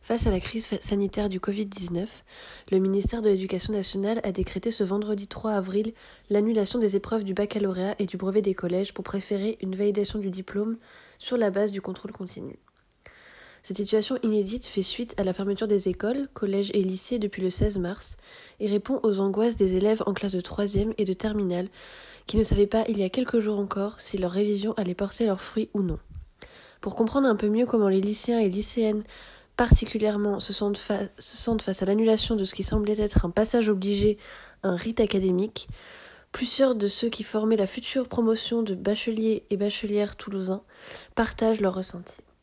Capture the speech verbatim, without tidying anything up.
Face à la crise sanitaire du covid dix-neuf, le ministère de l'Éducation nationale a décrété ce vendredi trois avril l'annulation des épreuves du baccalauréat et du brevet des collèges pour préférer une validation du diplôme sur la base du contrôle continu. Cette situation inédite fait suite à la fermeture des écoles, collèges et lycées depuis le seize mars et répond aux angoisses des élèves en classe de troisième et de terminale qui ne savaient pas il y a quelques jours encore si leur révision allait porter leurs fruits ou non. Pour comprendre un peu mieux comment les lycéens et lycéennes particulièrement se sentent, fa- se sentent face à l'annulation de ce qui semblait être un passage obligé, un rite académique, plusieurs de ceux qui formaient la future promotion de bacheliers et bachelières toulousains partagent leurs ressentis.